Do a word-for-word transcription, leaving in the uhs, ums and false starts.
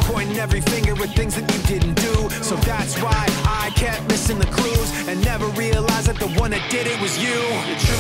pointing every finger at things that you didn't do. So that's why I kept missing the clues and never realized that the one that did it was you.